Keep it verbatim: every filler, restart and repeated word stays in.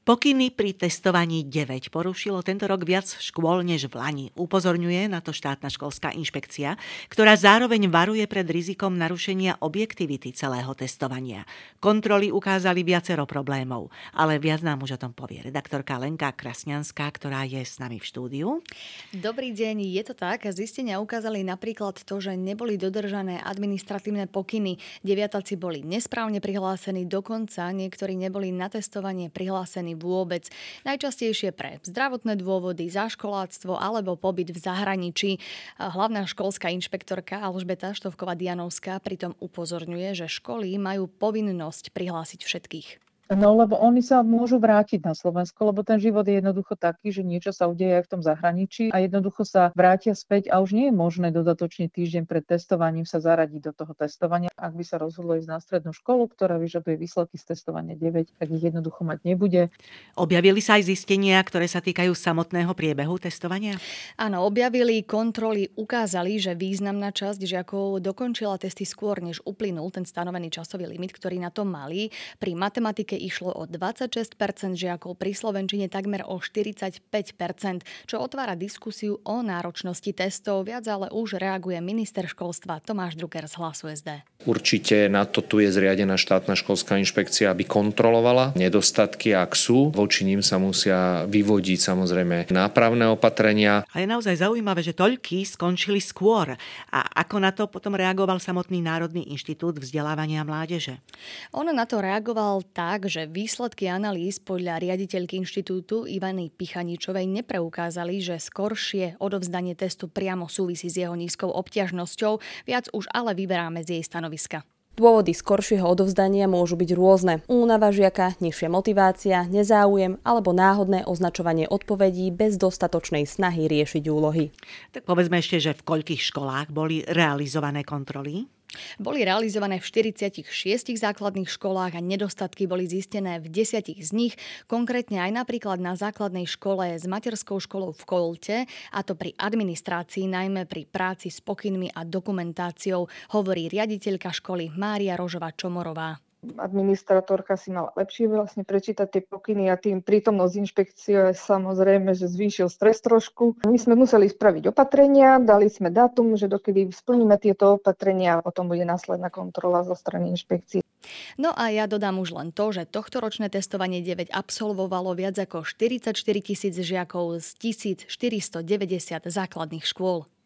Pokyny pri testovaní deväť porušilo tento rok viac škôl než v lani. Upozorňuje na to štátna školská inšpekcia, ktorá zároveň varuje pred rizikom narušenia objektivity celého testovania. Kontroly ukázali viacero problémov, ale viac nám už o tom povie redaktorka Lenka Krasňanská, ktorá je s nami v štúdiu. Dobrý deň, je to tak. Zistenia ukázali napríklad to, že neboli dodržané administratívne pokyny. Deviatáci boli nesprávne prihlásení, dokonca niektorí neboli na testovanie prihlásení vôbec. Najčastejšie pre zdravotné dôvody, záškoláctvo alebo pobyt v zahraničí. Hlavná školská inšpektorka Alžbeta Štovková-Dianovská pritom upozorňuje, že školy majú povinnosť prihlásiť všetkých. No, lebo oni sa môžu vrátiť na Slovensko, lebo ten život je jednoducho taký, že niečo sa udeje aj v tom zahraničí a jednoducho sa vrátia späť a už nie je možné dodatočný týždeň pred testovaním sa zaradiť do toho testovania. Ak by sa rozhodlo ísť na strednú školu, ktorá vyžaduje výsledky z testovania deväť, tak ich jednoducho mať nebude. Objavili sa aj zistenia, ktoré sa týkajú samotného priebehu testovania? Áno, objavili, kontroly ukázali, že významná časť žiakov dokončila testy skôr, než uplynul ten stanovený časový limit, ktorý na to mali. Pri matematike išlo o dvadsaťšesť percent žiakov, pri slovenčine takmer o štyridsaťpäť percent, čo otvára diskusiu o náročnosti testov. Viac ale už reaguje minister školstva Tomáš Drucker z Hlasu es dé. Určite na to tu je zriadená štátna školská inšpekcia, aby kontrolovala nedostatky, ak sú. Voči ním sa musia vyvodiť samozrejme nápravné opatrenia. A je naozaj zaujímavé, že toľkí skončili skôr. A ako na to potom reagoval samotný Národný inštitút vzdelávania mládeže? On na to reagoval tak, že výsledky analýz podľa riaditeľky inštitútu Ivany Pichaničovej nepreukázali, že skoršie odovzdanie testu priamo súvisí s jeho nízkou obťažnosťou. Viac už ale vyberáme z jej stanoviska. Dôvody skoršieho odovzdania môžu byť rôzne. Únava žiaka, nižšia motivácia, nezáujem alebo náhodné označovanie odpovedí bez dostatočnej snahy riešiť úlohy. Tak povedzme ešte, že v koľkých školách boli realizované kontroly? Boli realizované v štyridsiatich šiestich základných školách a nedostatky boli zistené v desiatich z nich, konkrétne aj napríklad na základnej škole s materskou školou v Kolte, a to pri administrácii, najmä pri práci s pokynmi a dokumentáciou, hovorí riaditeľka školy Mária Rožová Čomorová. Administratorka si mala lepšie vlastne prečítať tie pokyny a tým prítomnosť inšpekcie samozrejme, že zvýšil stres trošku. My sme museli spraviť opatrenia, dali sme dátum, že dokedy splníme tieto opatrenia, potom bude následná kontrola zo strany inšpekcie. No a ja dodám už len to, že tohtoročné testovanie deväť absolvovalo viac ako štyridsaťštyri tisíc žiakov z tisícštyristodeväťdesiat základných škôl.